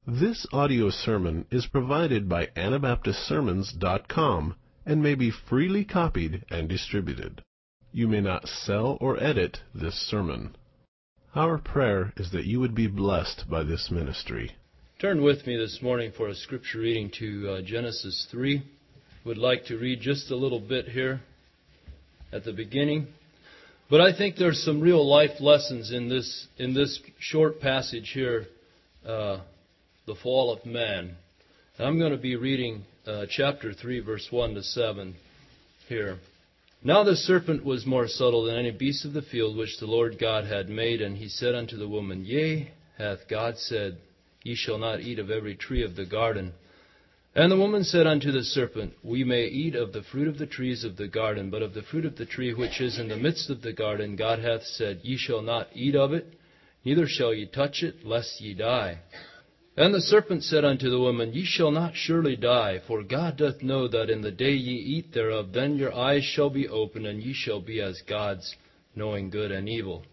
This audio sermon is provided by AnabaptistSermons.com and may be freely copied and distributed. You may not sell or edit this sermon. Our prayer is that you would be blessed by this ministry. Turn with me this morning for a scripture reading to Genesis 3. Would like to read just a little bit here at the beginning. But I think there's some real life lessons in this short passage here, the fall of man. I'm going to be reading chapter 3, verse 1 to 7 here. Now the serpent was more subtle than any beast of the field which the Lord God had made, and he said unto the woman, Yea, hath God said, Ye shall not eat of every tree of the garden. And the woman said unto the serpent, We may eat of the fruit of the trees of the garden, but of the fruit of the tree which is in the midst of the garden God hath said, Ye shall not eat of it, neither shall ye touch it, lest ye die. And the serpent said unto the woman, Ye shall not surely die, for God doth know that in the day ye eat thereof, then your eyes shall be opened, and ye shall be as gods, knowing good and evil.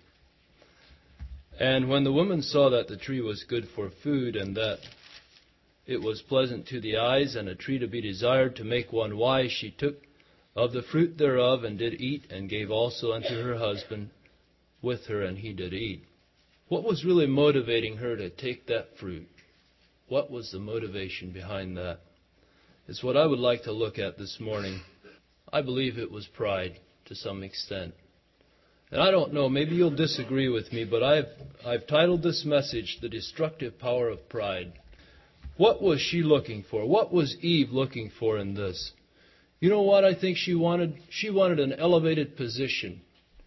And when the woman saw that the tree was good for food, and that it was pleasant to the eyes, and a tree to be desired to make one wise, she took of the fruit thereof, and did eat, and gave also unto her husband with her, and he did eat. What was really motivating her to take that fruit? What was the motivation behind that? It's what I would like to look at this morning. I believe it was pride to some extent. And I don't know, maybe you'll disagree with me, but I've titled this message, The Destructive Power of Pride. What was she looking for? What was Eve looking for in this? You know what I think she wanted? She wanted an elevated position.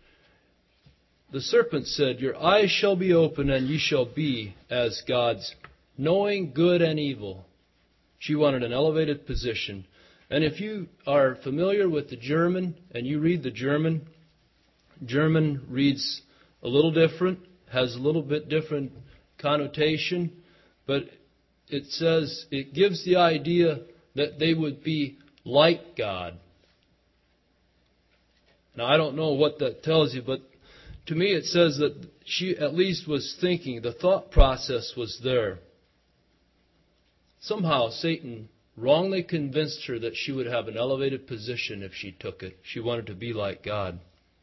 The serpent said, Your eyes shall be open, and ye shall be as gods, knowing good and evil. She wanted an elevated position. And if you are familiar with the German, and you read the German reads a little different, has a little bit different connotation, but it gives the idea that they would be like God. Now, I don't know what that tells you, but to me it says that she at least was thinking, the thought process was there. Somehow Satan wrongly convinced her that she would have an elevated position if she took it. She wanted to be like God.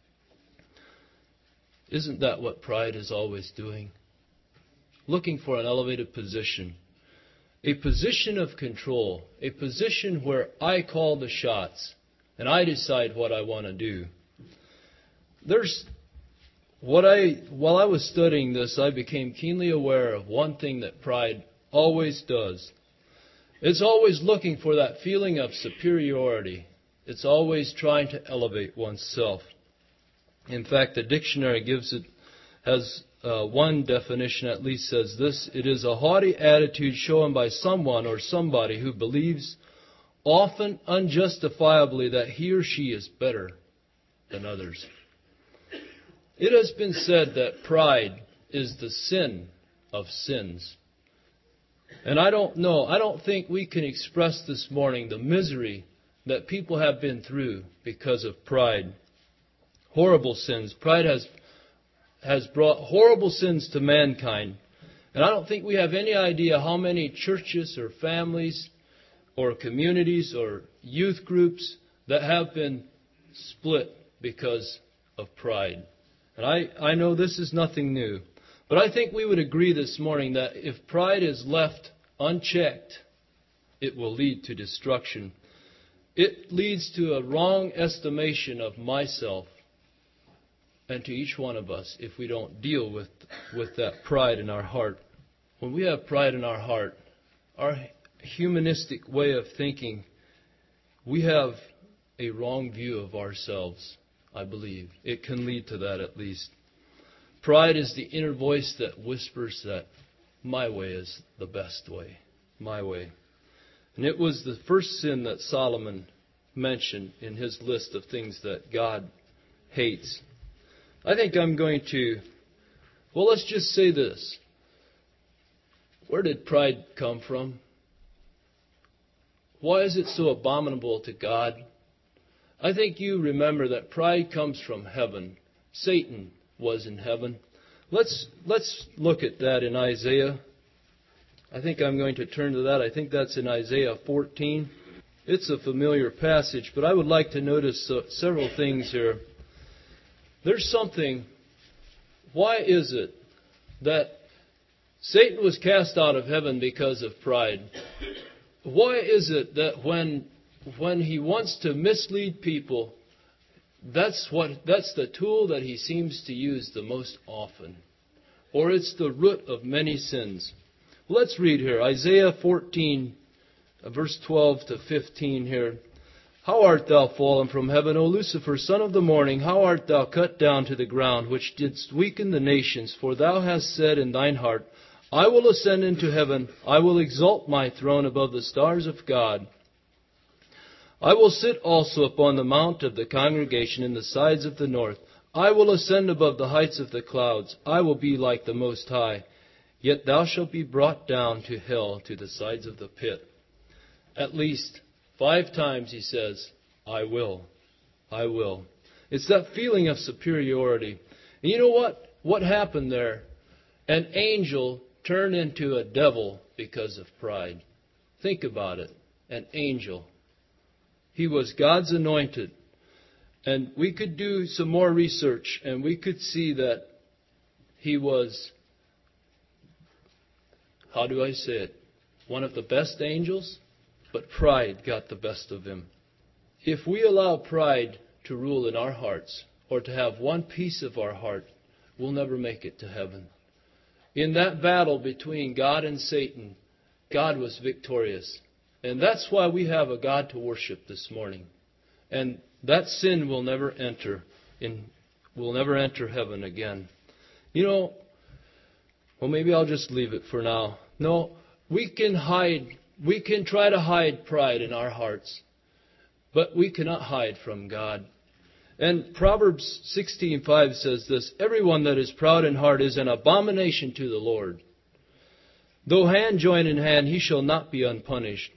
Isn't that what pride is always doing? Looking for an elevated position. A position of control. A position where I call the shots and I decide what I want to do. While I was studying this, I became keenly aware of one thing that pride always does. It's always looking for that feeling of superiority. It's always trying to elevate oneself. In fact, the dictionary has one definition at least says this: it is a haughty attitude shown by someone or somebody who believes, often unjustifiably, that he or she is better than others. It has been said that pride is the sin of sins. And I don't think we can express this morning the misery that people have been through because of pride. Horrible sins. Pride has brought horrible sins to mankind. And I don't think we have any idea how many churches or families or communities or youth groups that have been split because of pride. And I know this is nothing new. But I think we would agree this morning that if pride is left unchecked, it will lead to destruction. It leads to a wrong estimation of myself and to each one of us if we don't deal with that pride in our heart. When we have pride in our heart, our humanistic way of thinking, we have a wrong view of ourselves, I believe. It can lead to that at least. Pride is the inner voice that whispers that my way is the best way, my way. And it was the first sin that Solomon mentioned in his list of things that God hates. I think I'm going to, let's just say this. Where did pride come from? Why is it so abominable to God? I think you remember that pride comes from heaven. Satan was in heaven. Let's look at that in Isaiah I think I'm going to turn to that. I think that's in Isaiah 14. It's a familiar passage, but I would like to notice several things here. There's something. Why is it that Satan was cast out of heaven because of pride? Why is it that when he wants to mislead people, that's the tool that he seems to use the most often? Or it's the root of many sins. Let's read here, Isaiah 14, verse 12 to 15 here. How art thou fallen from heaven, O Lucifer, son of the morning? How art thou cut down to the ground, which didst weaken the nations? For thou hast said in thine heart, I will ascend into heaven, I will exalt my throne above the stars of God. I will sit also upon the mount of the congregation in the sides of the north. I will ascend above the heights of the clouds. I will be like the Most High. Yet thou shalt be brought down to hell, to the sides of the pit. At least 5 times he says, I will. I will. It's that feeling of superiority. And you know what? What happened there? An angel turned into a devil because of pride. Think about it. An angel. He was God's anointed. And we could do some more research and we could see that he was, how do I say it, one of the best angels, but pride got the best of him. If we allow pride to rule in our hearts, or to have one piece of our heart, we'll never make it to heaven. In that battle between God and Satan, God was victorious. And that's why we have a God to worship this morning. And that sin will never enter heaven again. You know, well, maybe I'll just leave it for now. No, we can try to hide pride in our hearts, but we cannot hide from God. And Proverbs 16:5 says this, everyone that is proud in heart is an abomination to the Lord. Though hand join in hand, he shall not be unpunished.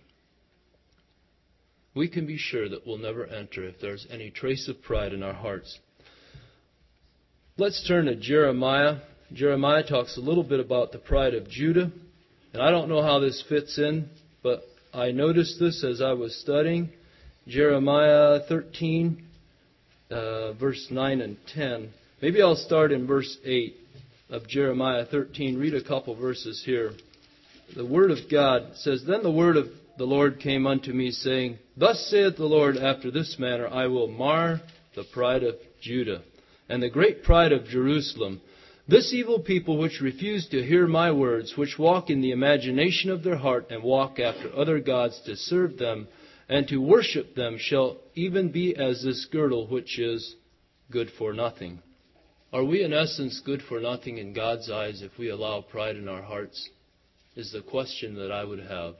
We can be sure that we'll never enter if there's any trace of pride in our hearts. Let's turn to Jeremiah. Jeremiah talks a little bit about the pride of Judah. And I don't know how this fits in, but I noticed this as I was studying. Jeremiah 13, verse 9 and 10. Maybe I'll start in verse 8 of Jeremiah 13. Read a couple verses here. The Word of God says, Then the word of the Lord came unto me, saying, Thus saith the Lord, after this manner I will mar the pride of Judah, and the great pride of Jerusalem. This evil people which refuse to hear my words, which walk in the imagination of their heart, and walk after other gods to serve them, and to worship them, shall even be as this girdle which is good for nothing. Are we in essence good for nothing in God's eyes if we allow pride in our hearts? Is the question that I would have.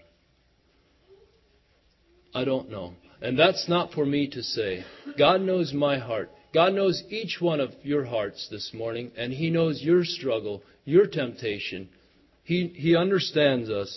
I don't know. And that's not for me to say. God knows my heart. God knows each one of your hearts this morning, and He knows your struggle, your temptation. He understands us.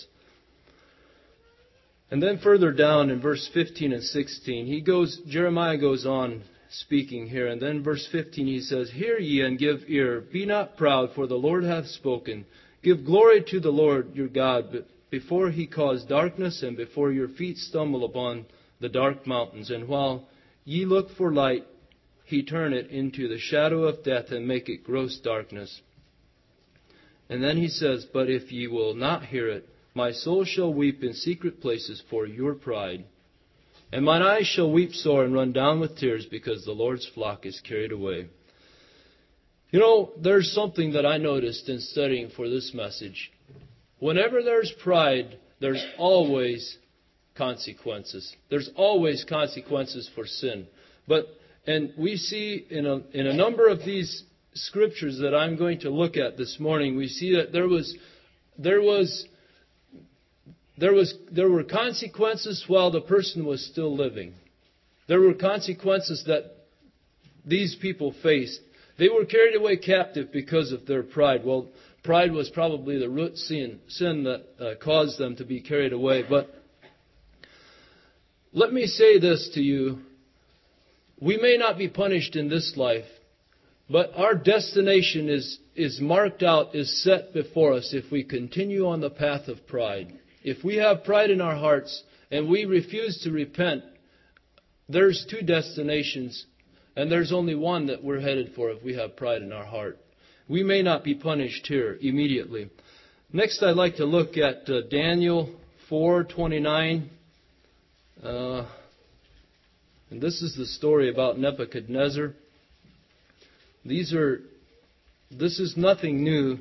And then further down in verse 15 and 16, Jeremiah goes on speaking here. And then verse 15 he says, Hear ye and give ear, be not proud, for the Lord hath spoken. Give glory to the Lord your God, before He cause darkness, and before your feet stumble upon the dark mountains. And while ye look for light, He turn it into the shadow of death, and make it gross darkness. And then he says, But if ye will not hear it, my soul shall weep in secret places for your pride. And mine eyes shall weep sore and run down with tears, because the Lord's flock is carried away. You know, there's something that I noticed in studying for this message. Whenever there's pride, there's always consequences. There's always consequences for sin. And we see in a number of these scriptures that I'm going to look at this morning, we see that there were consequences while the person was still living. There were consequences that these people faced. They were carried away captive because of their pride. Well, pride was probably the root sin that caused them to be carried away. But let me say this to you. We may not be punished in this life, But our destination is marked out, is set before us if we continue on the path of pride. If we have pride in our hearts and we refuse to repent, there's two destinations, and there's only one that we're headed for if we have pride in our heart. We may not be punished here immediately. Next, I'd like to look at Daniel 4:29. And this is the story about Nebuchadnezzar. This is nothing new.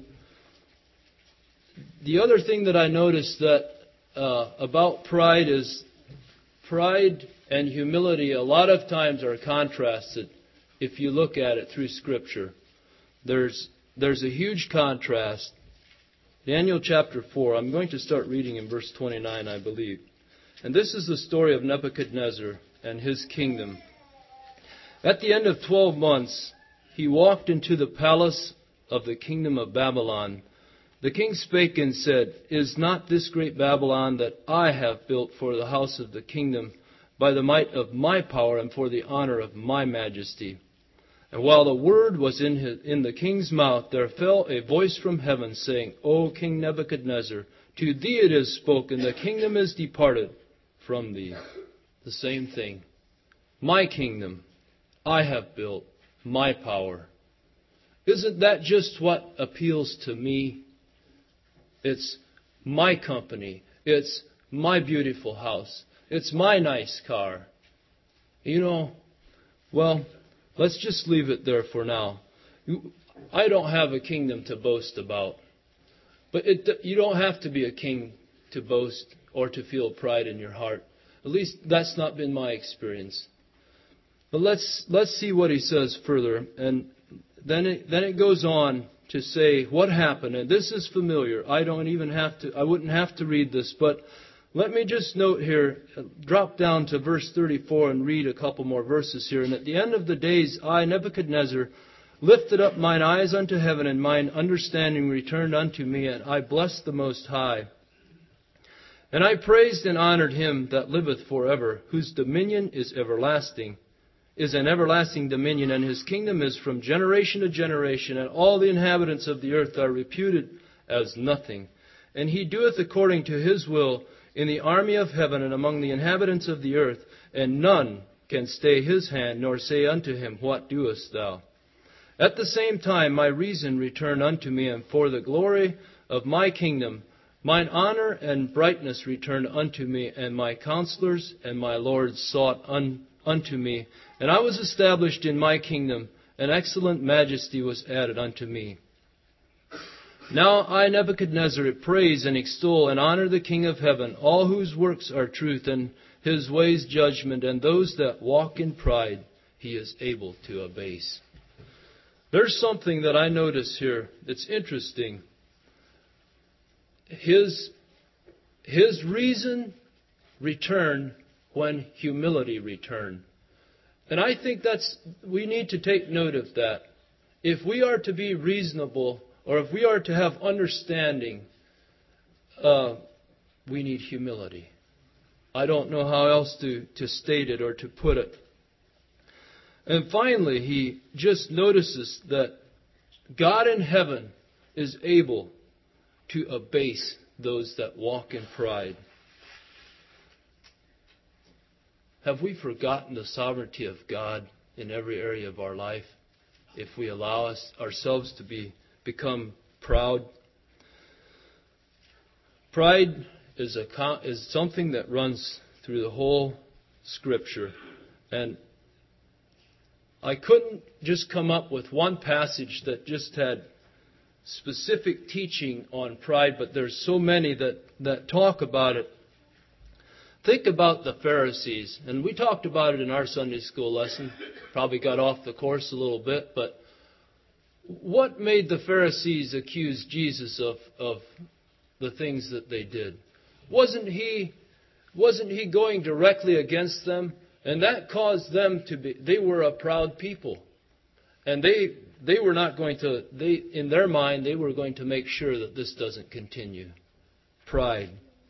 The other thing that I noticed that about pride is pride and humility a lot of times are contrasted if you look at it through Scripture. There's a huge contrast. Daniel chapter 4, I'm going to start reading in verse 29, I believe. And this is the story of Nebuchadnezzar and his kingdom. At the end of 12 months, he walked into the palace of the kingdom of Babylon. The king spake and said, Is not this great Babylon that I have built for the house of the kingdom by the might of my power and for the honor of my majesty? And while the word was in the king's mouth, there fell a voice from heaven, saying, O King Nebuchadnezzar, to thee it is spoken, the kingdom is departed from thee. The same thing. My kingdom, I have built, my power. Isn't that just what appeals to me? It's my company. It's my beautiful house. It's my nice car. Well, let's just leave it there for now. I don't have a kingdom to boast about. But you don't have to be a king to boast or to feel pride in your heart. At least that's not been my experience. But let's see what he says further. And then it goes on to say what happened. And this is familiar. I wouldn't have to read this, but let me just note here, drop down to verse 34 and read a couple more verses here. And at the end of the days, I, Nebuchadnezzar, lifted up mine eyes unto heaven, and mine understanding returned unto me, and I blessed the Most High. And I praised and honored him that liveth forever, whose dominion is everlasting, is an everlasting dominion, and his kingdom is from generation to generation, and all the inhabitants of the earth are reputed as nothing. And he doeth according to his will in the army of heaven and among the inhabitants of the earth, and none can stay his hand, nor say unto him, What doest thou? At the same time my reason returned unto me, and for the glory of my kingdom mine honor and brightness returned unto me, and my counselors and my lords sought unto me. And I was established in my kingdom, and excellent majesty was added unto me. Now I, Nebuchadnezzar, praise and extol and honor the King of heaven, all whose works are truth, and his ways judgment, and those that walk in pride he is able to abase. There's something that I notice here that's interesting. His reason returned when humility returned. And I think we need to take note of that. If we are to be reasonable, or if we are to have understanding, we need humility. I don't know how else to state it or to put it. And finally, he just notices that God in heaven is able to abase those that walk in pride. Have we forgotten the sovereignty of God in every area of our life if we allow ourselves to become proud? Pride is something that runs through the whole Scripture. And I couldn't just come up with one passage that just had specific teaching on pride, but there's so many that talk about it. Think about the Pharisees. And we talked about it in our Sunday school lesson. Probably got off the course a little bit, but what made the Pharisees accuse Jesus of the things that they did? Wasn't he going directly against them? And that caused them they were a proud people. And they were not going to, in their mind, they were going to make sure that this doesn't continue. Pride.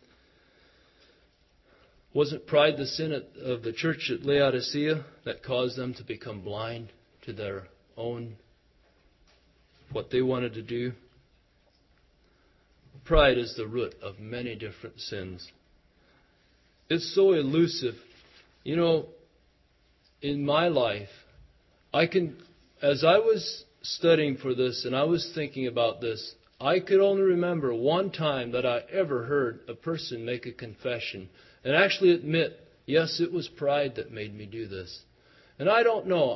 Wasn't pride the sin of the church at Laodicea that caused them to become blind to their own what they wanted to do. Pride is the root of many different sins. It's so elusive. You know, in my life, as I was studying for this and I was thinking about this, I could only remember one time that I ever heard a person make a confession and actually admit, yes, it was pride that made me do this. And I don't know.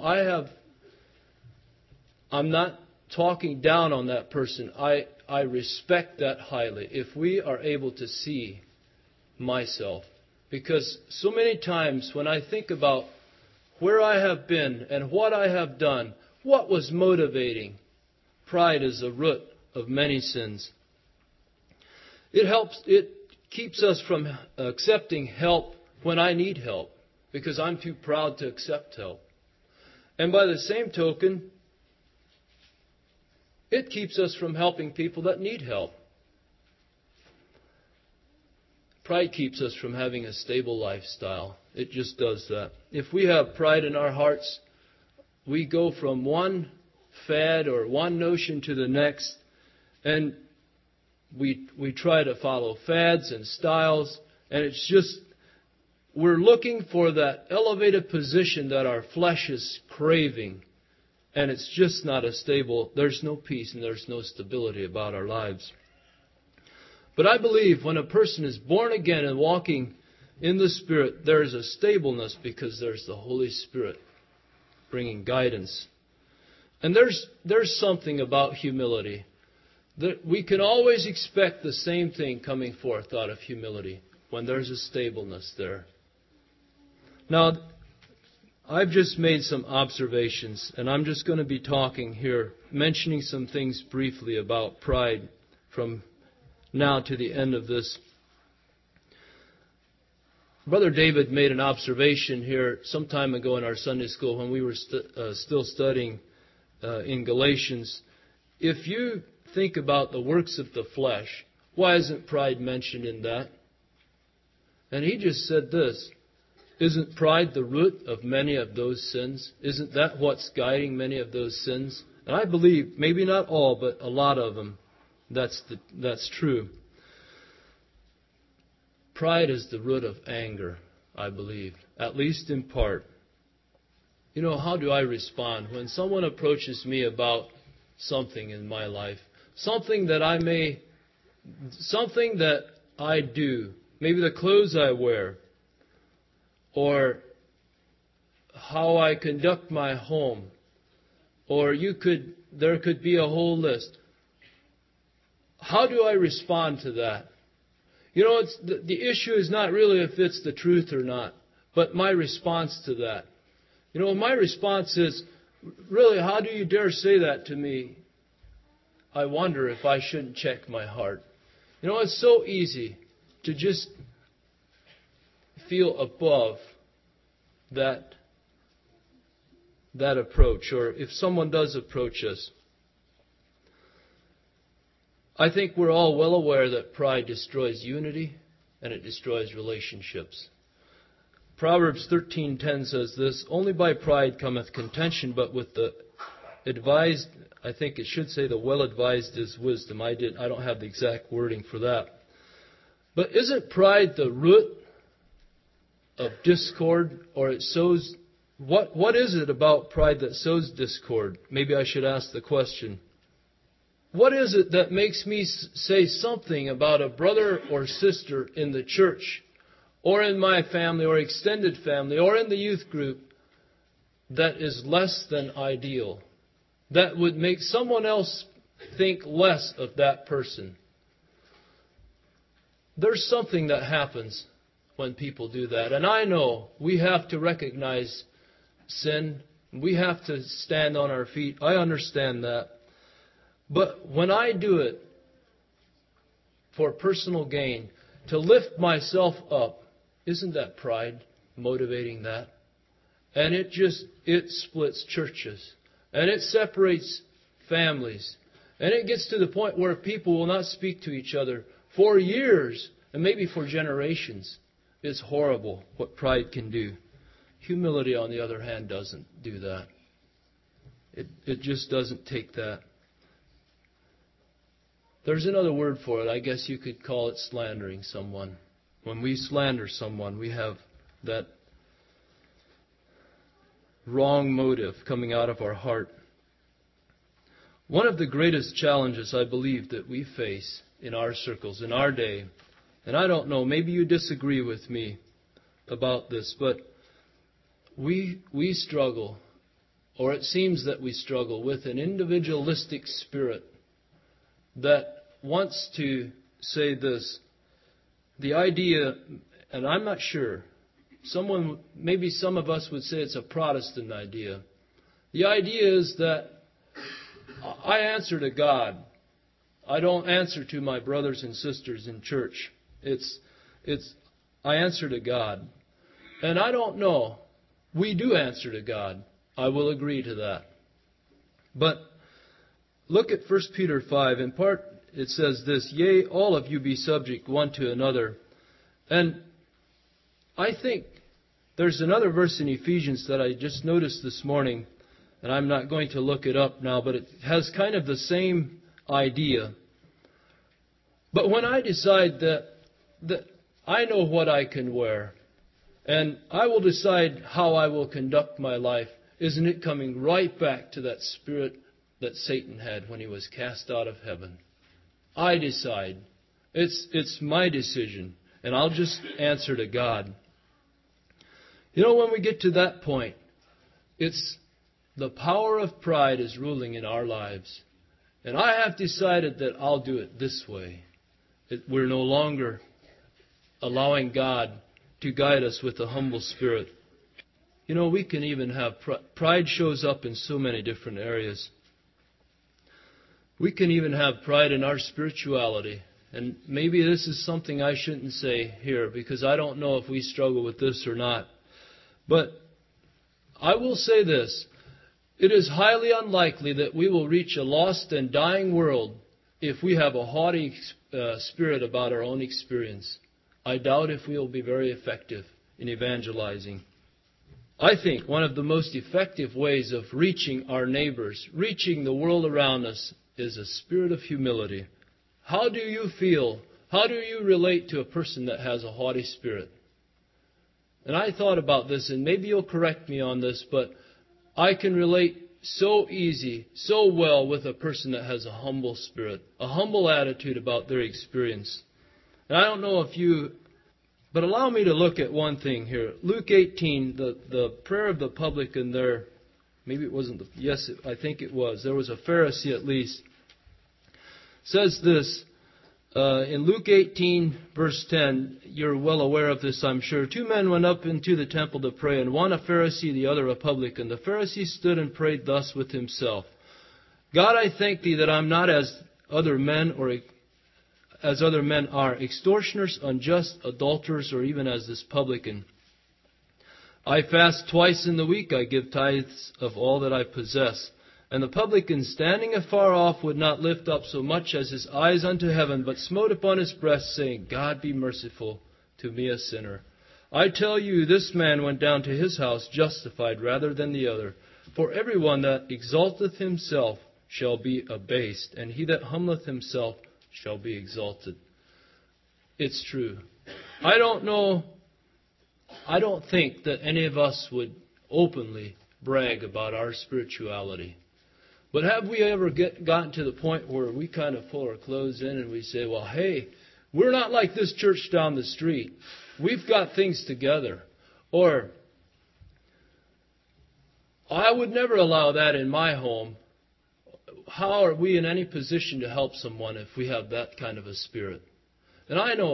I'm not talking down on that person. I respect that highly. If we are able to see myself. Because so many times when I think about where I have been and what I have done, what was motivating? Pride is the root of many sins. It keeps us from accepting help when I need help, because I'm too proud to accept help. And by the same token, it keeps us from helping people that need help. Pride keeps us from having a stable lifestyle. It just does that. If we have pride in our hearts, we go from one fad or one notion to the next, and we try to follow fads and styles, and it's just, we're looking for that elevated position that our flesh is craving, and it's just not a stable, there's no peace and there's no stability about our lives. But I believe when a person is born again and walking in the Spirit, there is a stableness because there's the Holy Spirit bringing guidance. And there's something about humility. That we can always expect the same thing coming forth out of humility when there's a stableness there. Now, I've just made some observations, and I'm just going to be talking here, mentioning some things briefly about pride from now to the end of this. Brother David made an observation here some time ago in our Sunday school when we were still studying in Galatians. If you think about the works of the flesh, why isn't pride mentioned in that? And he just said this: isn't pride the root of many of those sins? Isn't that what's guiding many of those sins? And I believe, maybe not all, but a lot of them, that's true. Pride is the root of anger, I believe, at least in part. You know, how do I respond when someone approaches me about something in my life? Something that I do, maybe the clothes I wear, or how I conduct my home, or there could be a whole list. How do I respond to that? You know, the issue is not really if it's the truth or not, but my response to that. You know, my response is, really, how do you dare say that to me? I wonder if I shouldn't check my heart. You know, it's so easy to just feel above that approach, or if someone does approach us. I think we're all well aware that pride destroys unity and it destroys relationships. Proverbs 13:10 says this: only by pride cometh contention, but with the advised, I think it should say the well-advised is wisdom. I don't have the exact wording for that. But isn't pride the root of discord, or it sows? What is it about pride that sows discord? Maybe I should ask the question. What is it that makes me say something about a brother or sister in the church, or in my family, or extended family, or in the youth group that is less than ideal? That would make someone else think less of that person. There's something that happens when people do that. And I know we have to recognize sin. We have to stand on our feet. I understand that. But when I do it for personal gain, to lift myself up, isn't that pride motivating that? And it splits churches. And it separates families. And it gets to the point where people will not speak to each other for years, and maybe for generations. It's horrible what pride can do. Humility, on the other hand, doesn't do that. It just doesn't take that. There's another word for it. I guess you could call it slandering someone. When we slander someone, we have that wrong motive coming out of our heart. One of the greatest challenges, I believe, that we face in our circles, in our day, and I don't know, maybe you disagree with me about this, but we struggle, or it seems that we struggle, with an individualistic spirit that wants to say this. The idea, and I'm not sure, maybe some of us would say it's a Protestant idea. The idea is that I answer to God. I don't answer to my brothers and sisters in church. I answer to God. And I don't know. We do answer to God. I will agree to that. But look at 1 Peter 5. In part, it says this, "Yea, all of you be subject one to another." And I think there's another verse in Ephesians that I just noticed this morning, and I'm not going to look it up now, but it has kind of the same idea. But when I decide that I know what I can wear, and I will decide how I will conduct my life, isn't it coming right back to that spirit that Satan had when he was cast out of heaven? I decide. It's my decision, and I'll just answer to God. You know, when we get to that point, it's the power of pride is ruling in our lives. And I have decided that I'll do it this way. We're no longer allowing God to guide us with a humble spirit. You know, we can even have pride shows up in so many different areas. We can even have pride in our spirituality. And maybe this is something I shouldn't say here, because I don't know if we struggle with this or not. But I will say this. It is highly unlikely that we will reach a lost and dying world if we have a haughty spirit about our own experience. I doubt if we will be very effective in evangelizing. I think one of the most effective ways of reaching our neighbors, reaching the world around us, is a spirit of humility. How do you feel? How do you relate to a person that has a haughty spirit? And I thought about this, and maybe you'll correct me on this, but I can relate so easy, so well with a person that has a humble spirit, a humble attitude about their experience. And I don't know if you, but allow me to look at one thing here. Luke 18, the prayer of the publican there, maybe it wasn't, I think it was. There was a Pharisee at least. Says this, in Luke 18, verse 10, you're well aware of this, I'm sure. 2 men went up into the temple to pray, and one a Pharisee, the other a publican. The Pharisee stood and prayed thus with himself. God, I thank Thee that I'm not as other men are, extortioners, unjust, adulterers, or even as this publican. I fast twice in the week. I give tithes of all that I possess. And the publican, standing afar off, would not lift up so much as his eyes unto heaven, but smote upon his breast, saying, God be merciful to me, a sinner. I tell you, this man went down to his house justified rather than the other. For everyone that exalteth himself shall be abased, and he that humbleth himself shall be exalted. It's true. I don't think that any of us would openly brag about our spirituality. But have we ever gotten to the point where we kind of pull our clothes in and we say, well, hey, we're not like this church down the street. We've got things together. Or, I would never allow that in my home. How are we in any position to help someone if we have that kind of a spirit? And I know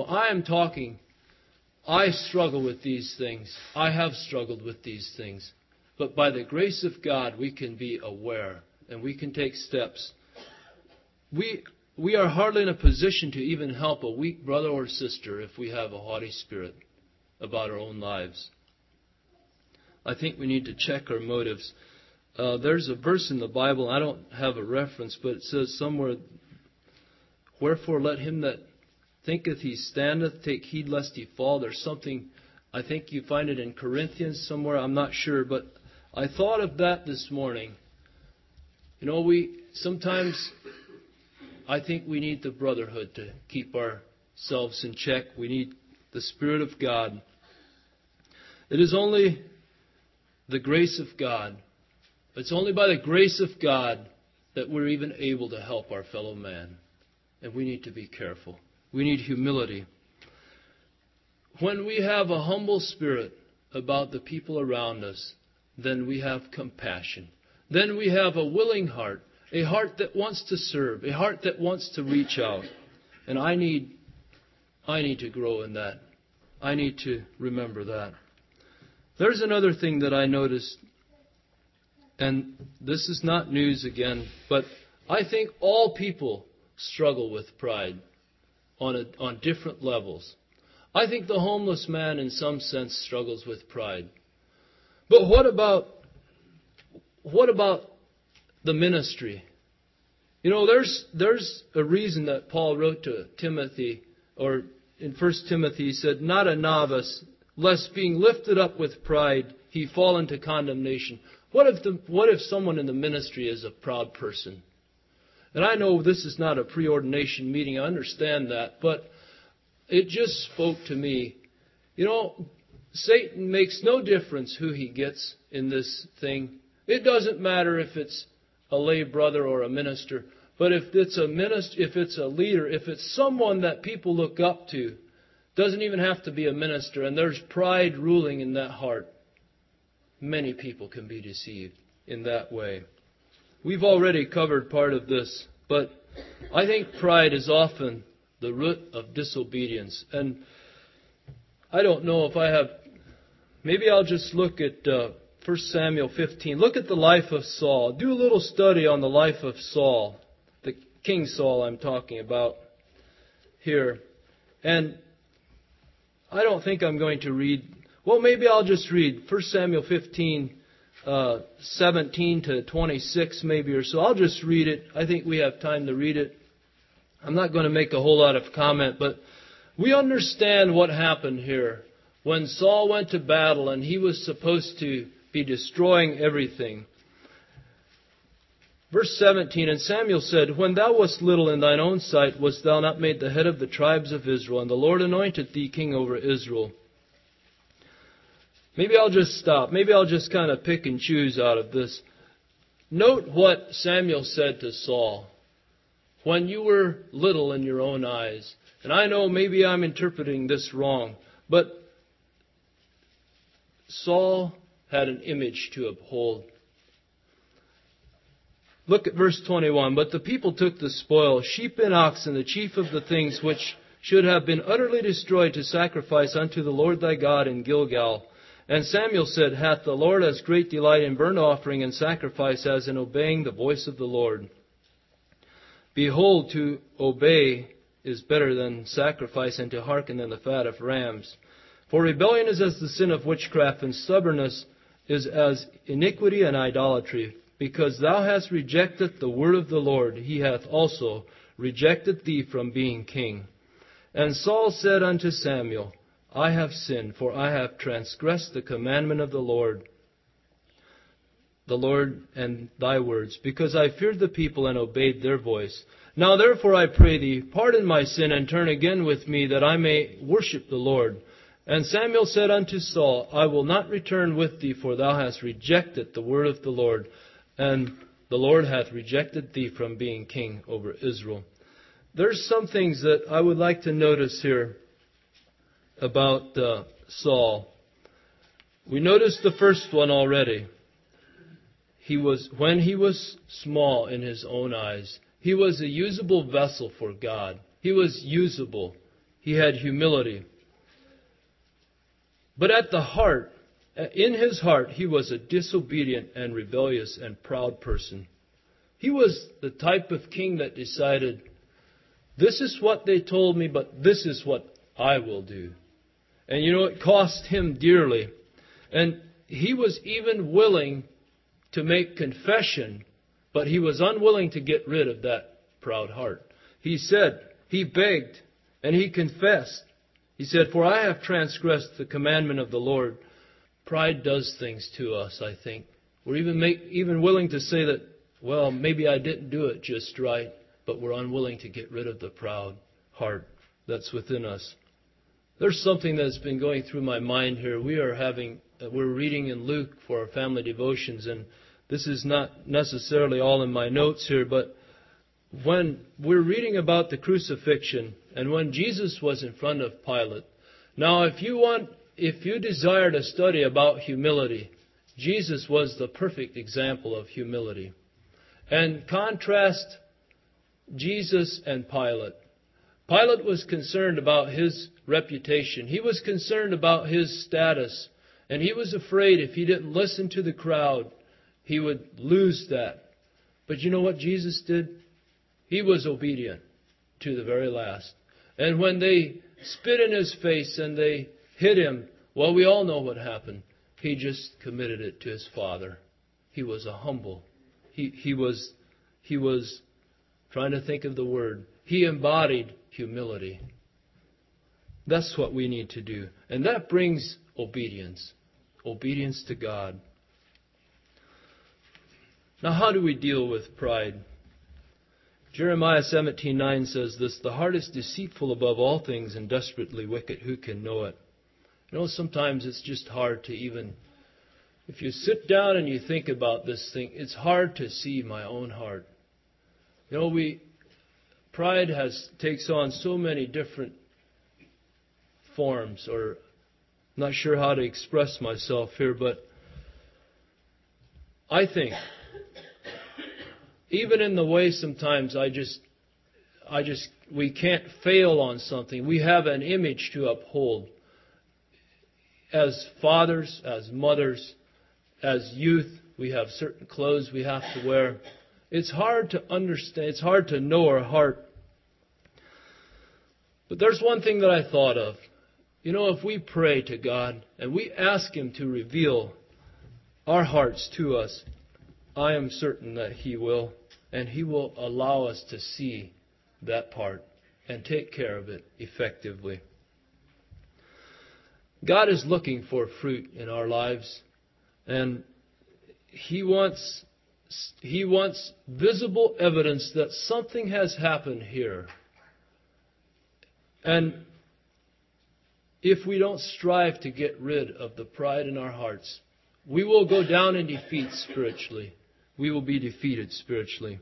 I struggle with these things. I have struggled with these things. But by the grace of God, we can be aware and we can take steps. We are hardly in a position to even help a weak brother or sister if we have a haughty spirit about our own lives. I think we need to check our motives. There's a verse in the Bible, I don't have a reference, but it says somewhere, wherefore let him that thinketh he standeth take heed lest he fall. There's something, I think you find it in Corinthians somewhere, I'm not sure, but I thought of that this morning. You know, sometimes I think we need the brotherhood to keep ourselves in check. We need the Spirit of God. It is only the grace of God. It's only by the grace of God that we're even able to help our fellow man. And we need to be careful. We need humility. When we have a humble spirit about the people around us, then we have compassion. Then we have a willing heart, a heart that wants to serve, a heart that wants to reach out. And I need to grow in that. I need to remember that. There's another thing that I noticed, and this is not news again, but I think all people struggle with pride on different levels. I think the homeless man in some sense struggles with pride. But what about the ministry? You know, there's a reason that Paul wrote to Timothy, or in 1 Timothy he said, "Not a novice, lest being lifted up with pride, he fall into condemnation." What if someone in the ministry is a proud person? And I know this is not a preordination meeting, I understand that, but it just spoke to me. You know, Satan makes no difference who he gets in this thing. It doesn't matter if it's a lay brother or a minister, but if it's a minister, if it's a leader, if it's someone that people look up to, doesn't even have to be a minister, and there's pride ruling in that heart, many people can be deceived in that way. We've already covered part of this, but I think pride is often the root of disobedience. And I don't know if I have... Maybe I'll just look at 1 Samuel 15. Look at the life of Saul. Do a little study on the life of Saul, the King Saul I'm talking about here. And I don't think I'm going to read... Well, maybe I'll just read 1 Samuel 15, 17 to 26 maybe or so. I'll just read it. I think we have time to read it. I'm not going to make a whole lot of comment, but we understand what happened here. When Saul went to battle and he was supposed to be destroying everything. Verse 17, "And Samuel said, When thou wast little in thine own sight, wast thou not made the head of the tribes of Israel? And the Lord anointed thee king over Israel." Maybe I'll just stop. Maybe I'll just kind of pick and choose out of this. Note what Samuel said to Saul. When you were little in your own eyes. And I know maybe I'm interpreting this wrong, but Saul had an image to uphold. Look at verse 21. "But the people took the spoil, sheep and oxen, the chief of the things which should have been utterly destroyed, to sacrifice unto the Lord thy God in Gilgal. And Samuel said, Hath the Lord as great delight in burnt offering and sacrifice as in obeying the voice of the Lord? Behold, to obey is better than sacrifice, and to hearken than the fat of rams. For rebellion is as the sin of witchcraft, and stubbornness is as iniquity and idolatry. Because thou hast rejected the word of the Lord, he hath also rejected thee from being king. And Saul said unto Samuel, I have sinned, for I have transgressed the commandment of the Lord and thy words, because I feared the people and obeyed their voice. Now therefore I pray thee, pardon my sin, and turn again with me, that I may worship the Lord. And Samuel said unto Saul, I will not return with thee, for thou hast rejected the word of the Lord, and the Lord hath rejected thee from being king over Israel." There's some things that I would like to notice here about Saul. We noticed the first one already. When he was small in his own eyes, he was a usable vessel for God. He was usable. He had humility. But at the heart, in his heart, he was a disobedient and rebellious and proud person. He was the type of king that decided, this is what they told me, but this is what I will do. And you know, it cost him dearly. And he was even willing to make confession, but he was unwilling to get rid of that proud heart. He said, he begged, and he confessed. He said, for I have transgressed the commandment of the Lord. Pride does things to us, I think. We're even willing to say that, well, maybe I didn't do it just right. but we're unwilling to get rid of the proud heart that's within us. There's something that's been going through my mind here. We're reading in Luke for our family devotions, and this is not necessarily all in my notes here, but when we're reading about the crucifixion and when Jesus was in front of Pilate. Now, if you desire to study about humility, Jesus was the perfect example of humility. And contrast Jesus and Pilate. Pilate was concerned about his reputation. He was concerned about his status. And he was afraid if he didn't listen to the crowd, he would lose that. But you know what Jesus did? He was obedient to the very last. And when they spit in his face and they hit him, well, we all know what happened. He just committed it to his Father. He was a humble. He was trying to think of the word. He embodied humility. That's what we need to do. And that brings obedience. Obedience to God. Now, how do we deal with pride? Jeremiah 17:9 says this, "The heart is deceitful above all things and desperately wicked. Who can know it?" You know, sometimes it's just hard to even, if you sit down and you think about this thing, it's hard to see my own heart. You know, pride takes on so many different forms, or I'm not sure how to express myself here, but I think even in the way sometimes we can't fail on something. We have an image to uphold. As fathers, as mothers, as youth, we have certain clothes we have to wear. It's hard to understand. It's hard to know our heart. But there's one thing that I thought of. You know, if we pray to God and we ask Him to reveal our hearts to us, I am certain that He will. And He will allow us to see that part and take care of it effectively. God is looking for fruit in our lives. And He wants visible evidence that something has happened here. And if we don't strive to get rid of the pride in our hearts, we will go down in defeat spiritually. We will be defeated spiritually.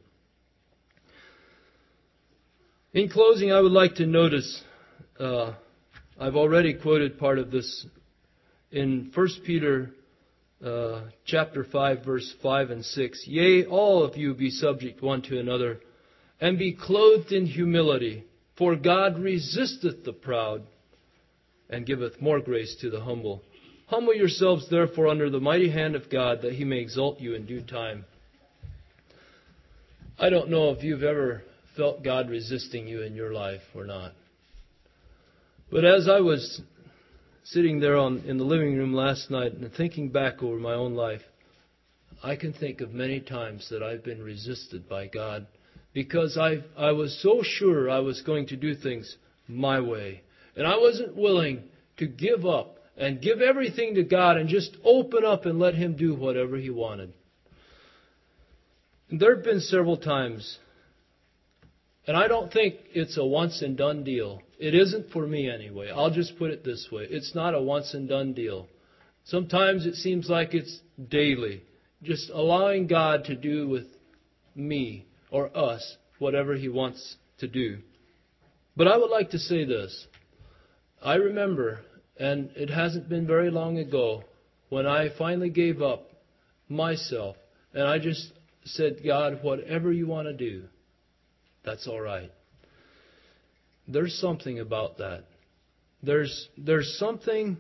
In closing, I would like to notice, I've already quoted part of this in 1 Peter chapter 5, verse 5 and 6. "Yea, all of you be subject one to another, and be clothed in humility. For God resisteth the proud, and giveth more grace to the humble. Humble yourselves therefore under the mighty hand of God, that He may exalt you in due time." I don't know if you've ever felt God resisting you in your life or not. But as I was sitting there in the living room last night and thinking back over my own life, I can think of many times that I've been resisted by God because I was so sure I was going to do things my way. And I wasn't willing to give up and give everything to God and just open up and let Him do whatever He wanted. And there have been several times, and I don't think it's a once and done deal. It isn't for me anyway. I'll just put it this way. It's not a once and done deal. Sometimes it seems like it's daily. Just allowing God to do with me or us whatever He wants to do. But I would like to say this. I remember, and it hasn't been very long ago, when I finally gave up myself and I just said, "God, whatever you want to do, that's all right." There's something about that. There's something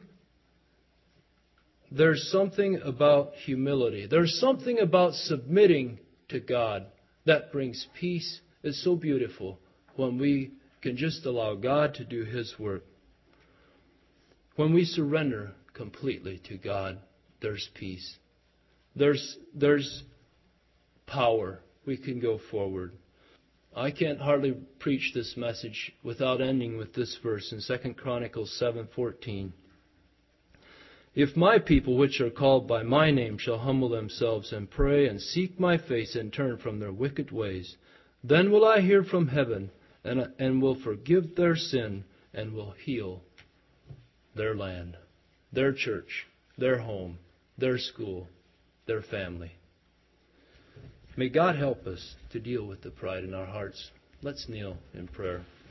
about humility. There's something about submitting to God that brings peace. It's so beautiful when we can just allow God to do His work. When we surrender completely to God, there's peace. There's power. We can go forward. I can't hardly preach this message without ending with this verse in 2 Chronicles 7:14. "If my people which are called by my name shall humble themselves and pray and seek my face and turn from their wicked ways, Then will I hear from heaven, and will forgive their sin, and will heal their land, their church, their home, their school, their family. May God help us to deal with the pride in our hearts. Let's kneel in prayer.